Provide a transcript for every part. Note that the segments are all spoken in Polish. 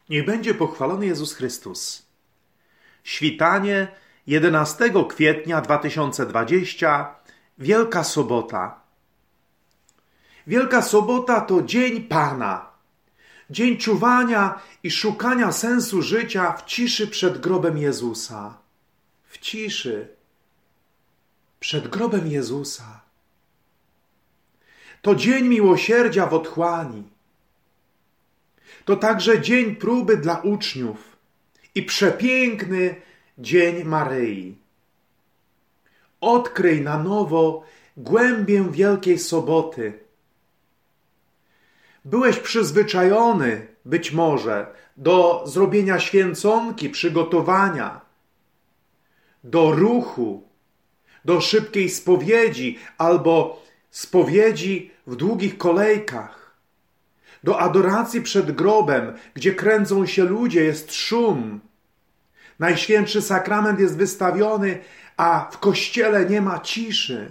Niech będzie pochwalony Jezus Chrystus. Świtanie 11 kwietnia 2020, Wielka Sobota. Wielka Sobota to Dzień Pana. Dzień czuwania i szukania sensu życia w ciszy przed grobem Jezusa. W ciszy przed grobem Jezusa. To dzień miłosierdzia w otchłani. To także dzień próby dla uczniów i przepiękny dzień Maryi. Odkryj na nowo głębię Wielkiej Soboty. Byłeś przyzwyczajony, być może, do zrobienia święconki, przygotowania, do ruchu, do szybkiej spowiedzi albo spowiedzi w długich kolejkach, do adoracji przed grobem, gdzie kręcą się ludzie, jest szum. Najświętszy sakrament jest wystawiony, a w kościele nie ma ciszy.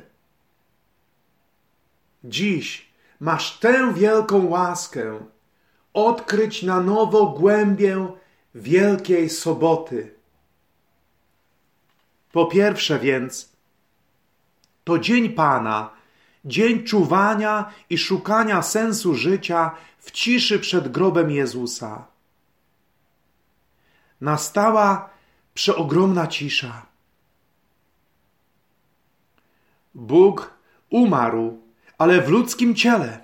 Dziś masz tę wielką łaskę odkryć na nowo głębię Wielkiej Soboty. Po pierwsze więc, to Dzień Pana, dzień czuwania i szukania sensu życia w ciszy przed grobem Jezusa. Nastała przeogromna cisza. Bóg umarł, ale w ludzkim ciele.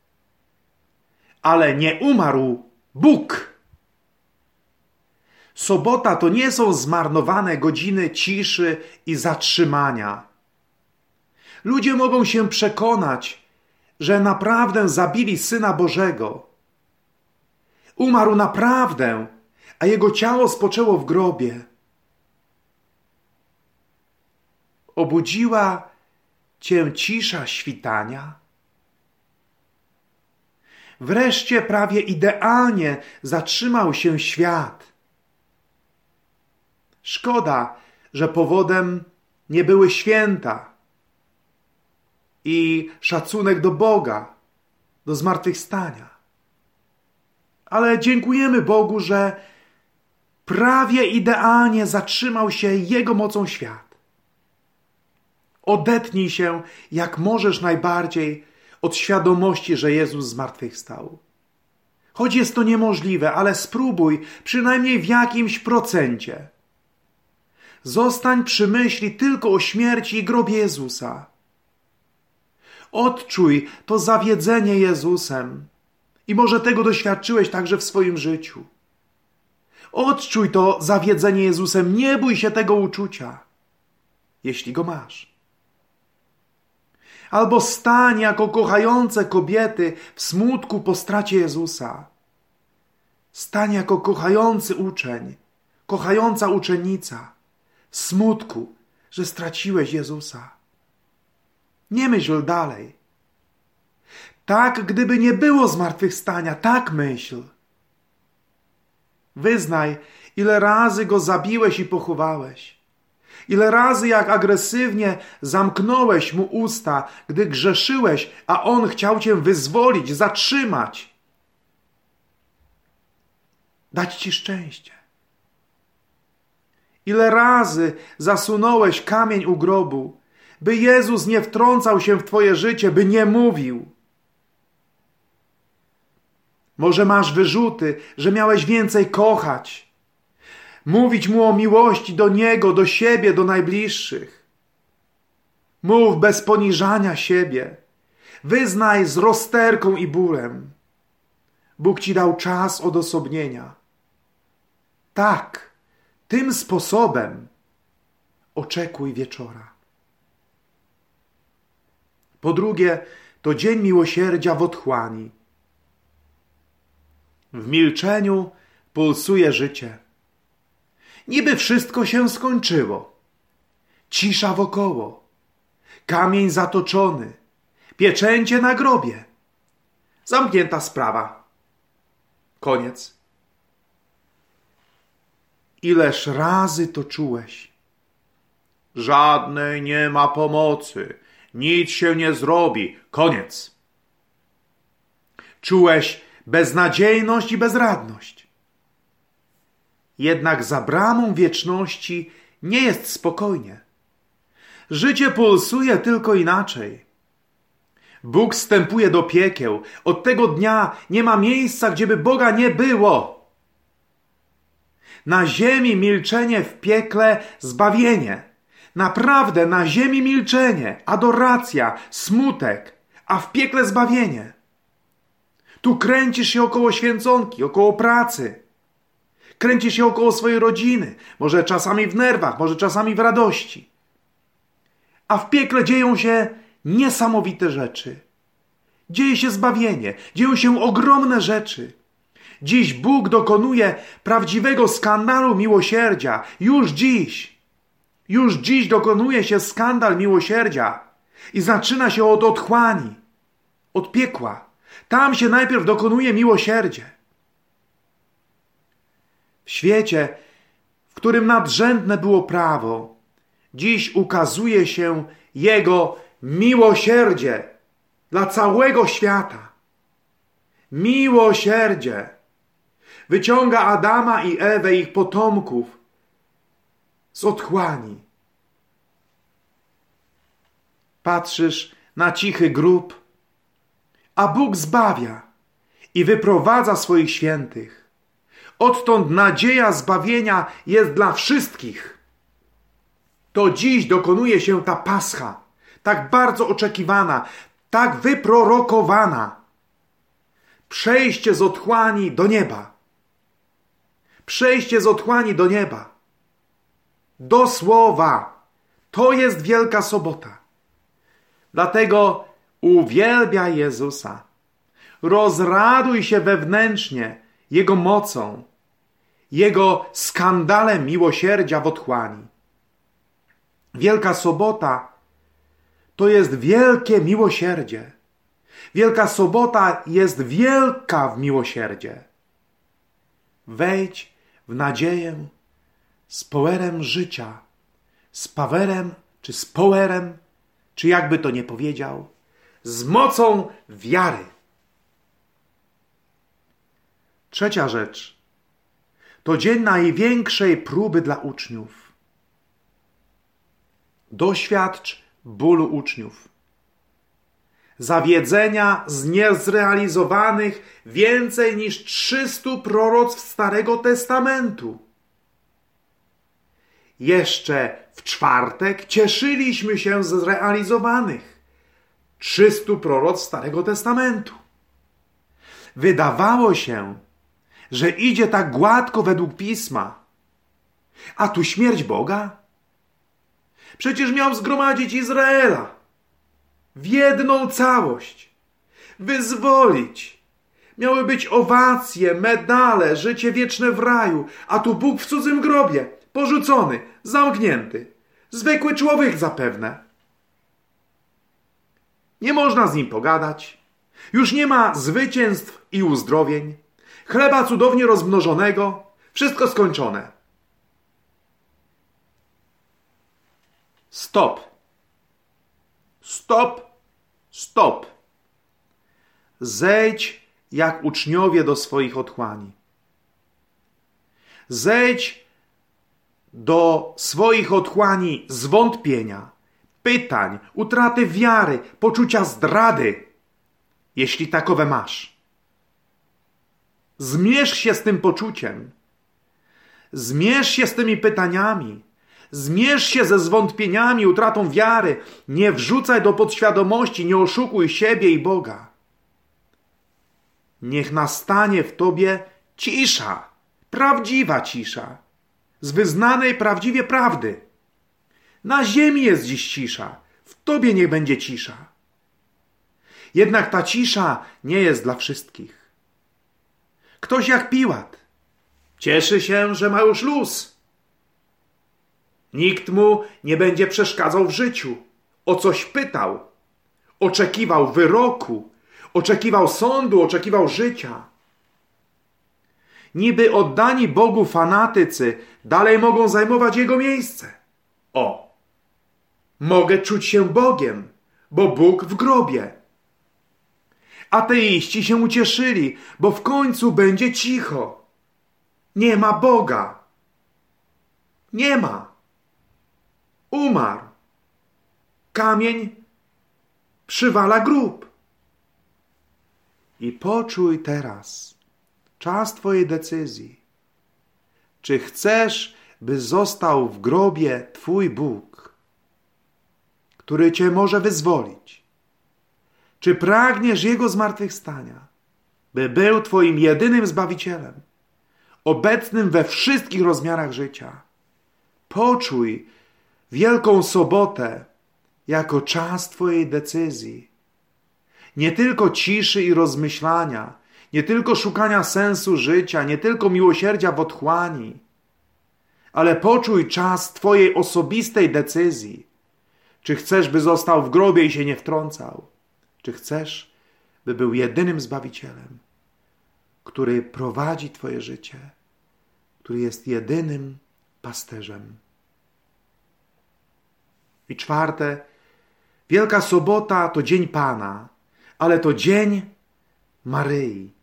Ale nie umarł Bóg. Sobota to nie są zmarnowane godziny ciszy i zatrzymania. Ludzie mogą się przekonać, że naprawdę zabili Syna Bożego. Umarł naprawdę, a Jego ciało spoczęło w grobie. Obudziła Cię cisza świtania? Wreszcie prawie idealnie zatrzymał się świat. Szkoda, że powodem nie były święta i szacunek do Boga, do zmartwychwstania. Ale dziękujemy Bogu, że prawie idealnie zatrzymał się Jego mocą świat. Odetnij się jak możesz najbardziej od świadomości, że Jezus zmartwychwstał. Choć jest to niemożliwe, ale spróbuj przynajmniej w jakimś procencie. Zostań przy myśli tylko o śmierci i grobie Jezusa. Odczuj to zawiedzenie Jezusem i może tego doświadczyłeś także w swoim życiu. Odczuj to zawiedzenie Jezusem, nie bój się tego uczucia, jeśli go masz. Albo stań jako kochające kobiety w smutku po stracie Jezusa. Stań jako kochający uczeń, kochająca uczennica w smutku, że straciłeś Jezusa. Nie myśl dalej. Tak, gdyby nie było zmartwychwstania, tak myśl. Wyznaj, ile razy Go zabiłeś i pochowałeś. Ile razy jak agresywnie zamknąłeś Mu usta, gdy grzeszyłeś, a On chciał Cię wyzwolić, zatrzymać. Dać Ci szczęście. Ile razy zasunąłeś kamień u grobu, by Jezus nie wtrącał się w Twoje życie, by nie mówił. Może masz wyrzuty, że miałeś więcej kochać. Mówić Mu o miłości do Niego, do siebie, do najbliższych. Mów bez poniżania siebie. Wyznaj z rozterką i bólem. Bóg Ci dał czas odosobnienia. Tak, tym sposobem oczekuj wieczora. Po drugie, to dzień miłosierdzia w otchłani. W milczeniu pulsuje życie. Niby wszystko się skończyło. Cisza wokoło. Kamień zatoczony. Pieczęcie na grobie. Zamknięta sprawa. Koniec. Ileż razy to czułeś? Żadnej nie ma pomocy. Nic się nie zrobi. Koniec. Czułeś beznadziejność i bezradność. Jednak za bramą wieczności nie jest spokojnie. Życie pulsuje tylko inaczej. Bóg wstępuje do piekieł. Od tego dnia nie ma miejsca, gdzieby Boga nie było. Na ziemi milczenie, w piekle zbawienie. Naprawdę na ziemi milczenie, adoracja, smutek, a w piekle zbawienie. Tu kręcisz się około święconki, około pracy. Kręcisz się około swojej rodziny. Może czasami w nerwach, może czasami w radości. A w piekle dzieją się niesamowite rzeczy. Dzieje się zbawienie, dzieją się ogromne rzeczy. Dziś Bóg dokonuje prawdziwego skandalu miłosierdzia. Już dziś dokonuje się skandal miłosierdzia. I zaczyna się od otchłani, od piekła. Tam się najpierw dokonuje miłosierdzie. W świecie, w którym nadrzędne było prawo, dziś ukazuje się Jego miłosierdzie dla całego świata. Miłosierdzie. Wyciąga Adama i Ewę, ich potomków, z otchłani. Patrzysz na cichy grób, a Bóg zbawia i wyprowadza swoich świętych. Odtąd nadzieja zbawienia jest dla wszystkich. To dziś dokonuje się ta Pascha, tak bardzo oczekiwana, tak wyprorokowana. Przejście z otchłani do nieba. Przejście z otchłani do nieba. Do słowa. To jest Wielka Sobota. Dlatego uwielbiaj Jezusa. Rozraduj się wewnętrznie Jego mocą, Jego skandalem miłosierdzia w otchłani. Wielka Sobota to jest wielkie miłosierdzie. Wielka Sobota jest wielka w miłosierdzie. Wejdź w nadzieję z powerem życia, z powerem czy z powerem, czy jakby to nie powiedział, z mocą wiary. Trzecia rzecz to dzień największej próby dla uczniów. Doświadcz bólu uczniów. Zawiedzenia z niezrealizowanych więcej niż 300 proroctw Starego Testamentu. Jeszcze w czwartek cieszyliśmy się z zrealizowanych 300 proroctw Starego Testamentu. Wydawało się, że idzie tak gładko według Pisma. A tu śmierć Boga? Przecież miał zgromadzić Izraela w jedną całość, wyzwolić. Miały być owacje, medale, życie wieczne w raju, a tu Bóg w cudzym grobie, porzucony, zamknięty. Zwykły człowiek zapewne. Nie można z nim pogadać. Już nie ma zwycięstw i uzdrowień. Chleba cudownie rozmnożonego. Wszystko skończone. Stop. Stop. Stop. Zejdź jak uczniowie do swoich otchłani. Zejdź do swoich otchłani zwątpienia, pytań, utraty wiary, poczucia zdrady, jeśli takowe masz. Zmierz się z tym poczuciem. Zmierz się z tymi pytaniami. Zmierz się ze zwątpieniami, utratą wiary. Nie wrzucaj do podświadomości, nie oszukuj siebie i Boga. Niech nastanie w tobie cisza, prawdziwa cisza, z wyznanej prawdziwie prawdy. Na ziemi jest dziś cisza, w tobie niech będzie cisza. Jednak ta cisza nie jest dla wszystkich. Ktoś jak Piłat cieszy się, że ma już luz. Nikt mu nie będzie przeszkadzał w życiu. O coś pytał. Oczekiwał wyroku. Oczekiwał sądu, oczekiwał życia. Niby oddani Bogu fanatycy dalej mogą zajmować Jego miejsce. O! Mogę czuć się Bogiem, bo Bóg w grobie. Ateiści się ucieszyli, bo w końcu będzie cicho. Nie ma Boga. Nie ma. Umarł. Kamień przywala grób. I poczuj teraz czas twojej decyzji. Czy chcesz, by został w grobie twój Bóg, który cię może wyzwolić? Czy pragniesz Jego zmartwychwstania, by był twoim jedynym Zbawicielem, obecnym we wszystkich rozmiarach życia? Poczuj Wielką Sobotę jako czas twojej decyzji. Nie tylko ciszy i rozmyślania, nie tylko szukania sensu życia, nie tylko miłosierdzia w otchłani, ale poczuj czas twojej osobistej decyzji. Czy chcesz, by został w grobie i się nie wtrącał? Czy chcesz, by był jedynym Zbawicielem, który prowadzi twoje życie, który jest jedynym pasterzem? I czwarte, Wielka Sobota to dzień Pana, ale to dzień Maryi.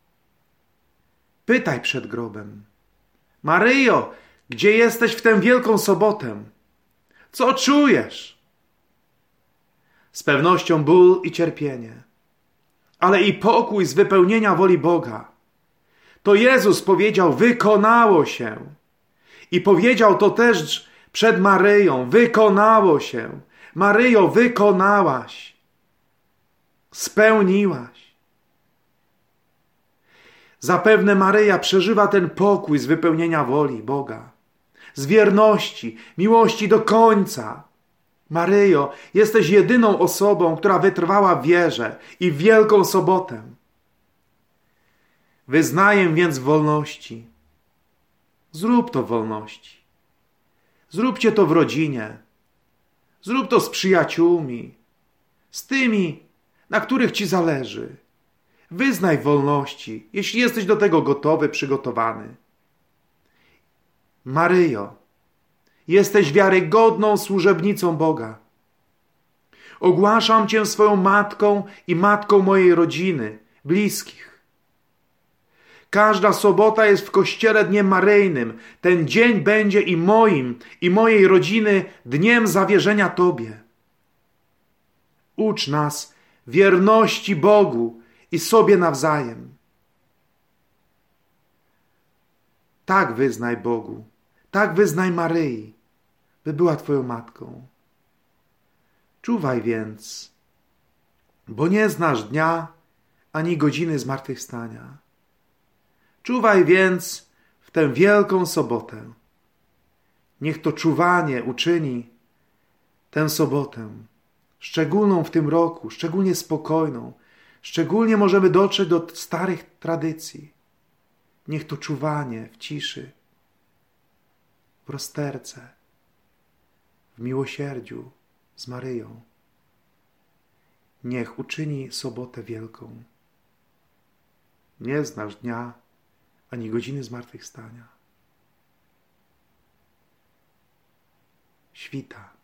Pytaj przed grobem: Maryjo, gdzie jesteś w tę Wielką Sobotę? Co czujesz? Z pewnością ból i cierpienie, ale i pokój z wypełnienia woli Boga. To Jezus powiedział: wykonało się. I powiedział to też przed Maryją: wykonało się. Maryjo, wykonałaś. Spełniłaś. Zapewne Maryja przeżywa ten pokój z wypełnienia woli Boga, z wierności, miłości do końca. Maryjo, jesteś jedyną osobą, która wytrwała w wierze i w Wielką Sobotę. Wyznaję więc w wolności. Zrób to w wolności. Zróbcie to w rodzinie. Zrób to z przyjaciółmi, z tymi, na których ci zależy. Wyznaj w wolności, jeśli jesteś do tego gotowy, przygotowany. Maryjo, jesteś wiarygodną służebnicą Boga. Ogłaszam cię swoją matką i matką mojej rodziny, bliskich. Każda sobota jest w Kościele dniem maryjnym. Ten dzień będzie i moim, i mojej rodziny dniem zawierzenia Tobie. Ucz nas wierności Bogu i sobie nawzajem. Tak wyznaj Bogu, tak wyznaj Maryi, by była Twoją matką. Czuwaj więc, bo nie znasz dnia ani godziny zmartwychwstania. Czuwaj więc w tę Wielką Sobotę. Niech to czuwanie uczyni tę sobotę szczególną w tym roku, szczególnie spokojną. Szczególnie możemy dotrzeć do starych tradycji. Niech to czuwanie w ciszy, w rozterce, w miłosierdziu z Maryją. Niech uczyni sobotę wielką. Nie znasz dnia ani godziny zmartwychwstania. Świta.